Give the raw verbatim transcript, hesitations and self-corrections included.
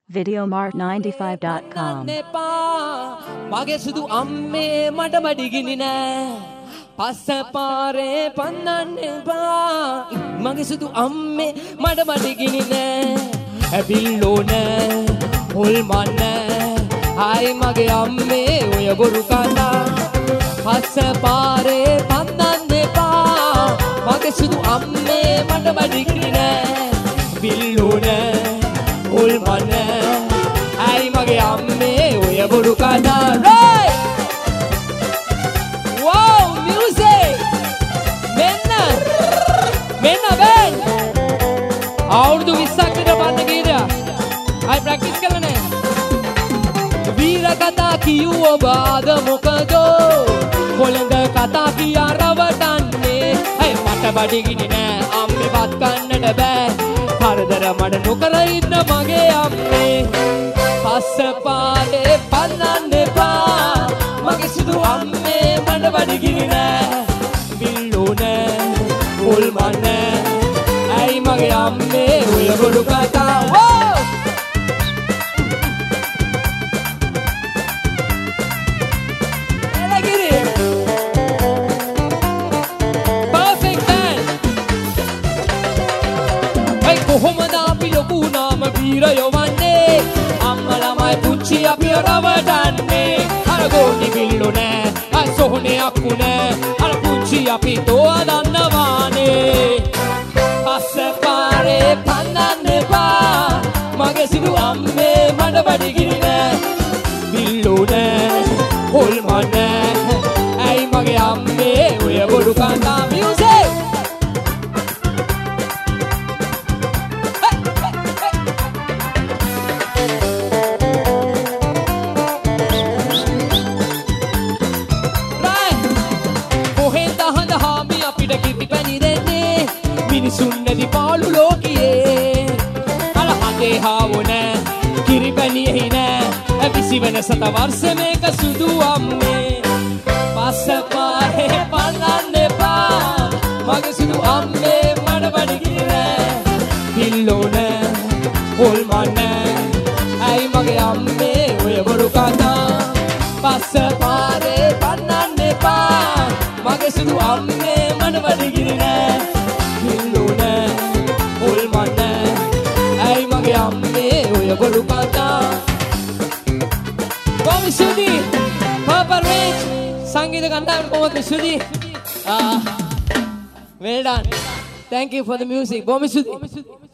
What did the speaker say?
videomart ninety-five dot com mage sudu amme mata badigini na passa pare pannanne ba mage sudu amme mata badigini na abillona holmanna ai mage amme oya boru kana passa pare pannanne ba mage sudu amme mata badigini na billona holmanna ai mage amme oya boru kana right wow music menna menna ben අවුරුදු විස්සක් විතර බන්න ගීතය අය practice කරලා නැහැ වීර කතා කියු ඔබ අද මොකද කොළඳ කතා කියා රවටන්නේ අය මට බඩගිනි නෑ අම්මේ වත් කන්නට බෑ කරදර මඩ නොකර ඉන්න මගේ අම්මේ පස්ස පාලේ පන්නන්න එපා මගේ සුදු අම්මේ මඩ බඩගිනි නෑ බිල්ලෝ නෑ උල්මන් නෑ ඇයි මගේ අම්මේ ඔය බොරු කතා වෝ එලගිරි perfect man ඇයි කොහොමද අපි ලොකු නාම වීරයෝ වන්නේ අම්මා ළමයි පුංචි අපි රවටන්නේ අර ගෝටි බිල්ලෝ නෑ අය සොහොනේ අක්කු නෑ අර පුංචි අපි තෝව දන්නවානේ පස්ස පාරේ පන්නන්න එපා මගේ සිදු අම්මේ මඩ බඩගිනි නෑ බිල්ලෝ නෑ හොල්මන් නෑ ඇයි මගේ අම්මේ ඔය බොරු කතා music මිනිසුන් නැති පාළු ලෝකියේ අර හදේ හාවෝ නෑ කිරිපැණියෙහි නෑ විසිවන සත වර්ෂ මේක සුදු අම්මේ පස්ස පාරේ පන්නන්න එපා මගේ සුදු අම්මේ මඩ බඩගිනි නෑ බිල්ලෝ නෑ හොල්මන් නෑ ඇයි මගේ අම්මේ ඔය බොරු කතා පස්ස පාරේ පන්නන්න එපා මගේ සුදු අම්මේ මඩ බඩගිනි නෑ බොරු කතා කොහොමද සුදි Purple Range සංගීත කණ්ඩායම කොහොමද සුදි ah well done thank you for the music බොහොම සුදි